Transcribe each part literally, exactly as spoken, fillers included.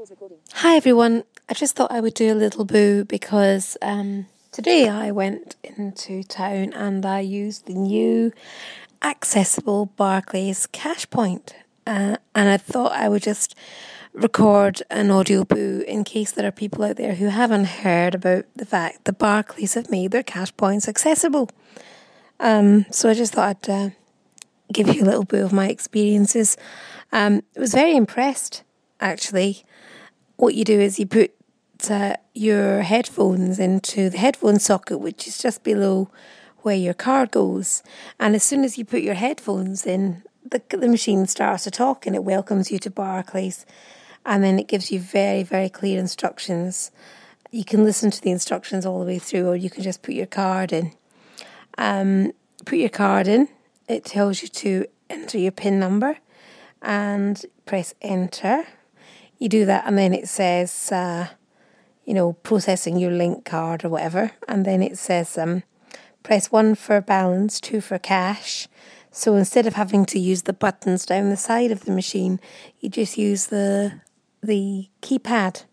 Hi everyone, I just thought I would do a little boo because um, today I went into town and I used the new accessible Barclays Cash Point, uh, and I thought I would just record an audio boo in case there are people out there who haven't heard about the fact that Barclays have made their cash points accessible. Um, so I just thought I'd uh, give you a little boo of my experiences. Um, I was very impressed actually. What you do is you put uh, your headphones into the headphone socket, which is just below where your card goes. And as soon as you put your headphones in, the, the machine starts to talk and it welcomes you to Barclays. And then it gives you very, very clear instructions. You can listen to the instructions all the way through, or you can just put your card in. Um, put your card in. It tells you to enter your PIN number and press enter. You do that and then it says, uh, you know, processing your link card or whatever. And then it says, um, press one for balance, two for cash. So instead of having to use the buttons down the side of the machine, you just use the the keypad.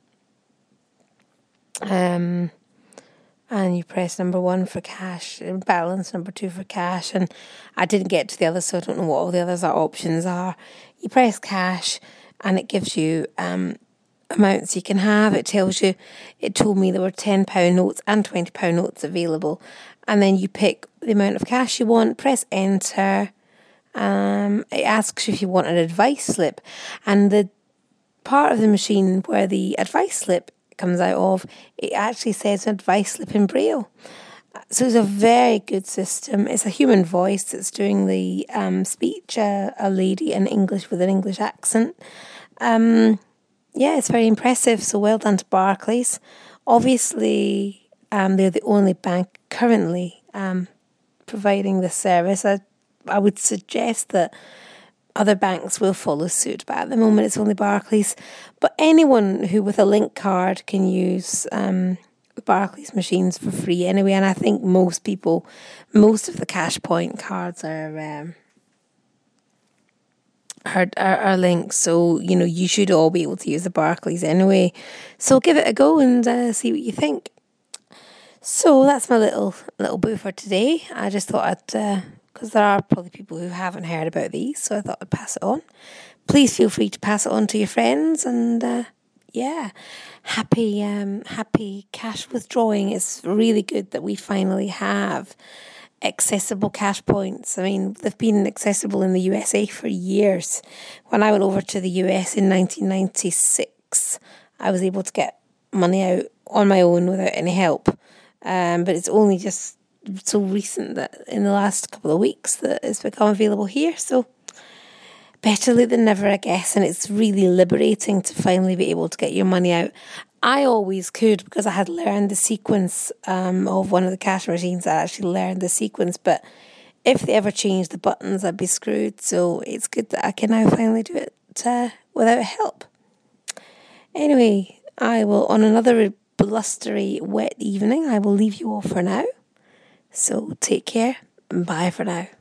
Um, and you press number one for cash, balance, number two for cash. And I didn't get to the others, so I don't know what all the others are, options are. You press cash. And it gives you um, amounts you can have. It tells you, it told me there were ten pound notes and twenty pound notes available. And then you pick the amount of cash you want, press enter. Um, it asks you if you want an advice slip. And the part of the machine where the advice slip comes out of, it actually says advice slip in Braille. So it's a very good system. It's a human voice that's doing the um, speech, uh, a lady in English with an English accent. Um, yeah, it's very impressive. So well done to Barclays. Obviously, um, they're the only bank currently um, providing this service. I, I would suggest that other banks will follow suit, but at the moment it's only Barclays. But anyone who with a link card can use Um, Barclays machines for free anyway, and I think most people, most of the cash point cards are um, are, are, are linked, so you know you should all be able to use the Barclays anyway. So give it a go and uh, see what you think. So that's my little little boo for today. I just thought I'd, because uh, there are probably people who haven't heard about these, so I thought I'd pass it on. Please feel free to pass it on to your friends and. Uh, Yeah, happy um, happy cash withdrawing. It's really good that we finally have accessible cash points. I mean, they've been accessible in the U S A for years. When I went over to the U S in nineteen ninety-six, I was able to get money out on my own without any help. Um, but it's only just so recent that in the last couple of weeks that it's become available here. So better late than never, I guess, and it's really liberating to finally be able to get your money out. I always could because I had learned the sequence um, of one of the cash machines. I actually learned the sequence, but if they ever changed the buttons, I'd be screwed. So it's good that I can now finally do it uh, without help. Anyway, I will, on another blustery, wet evening, I will leave you all for now. So take care and bye for now.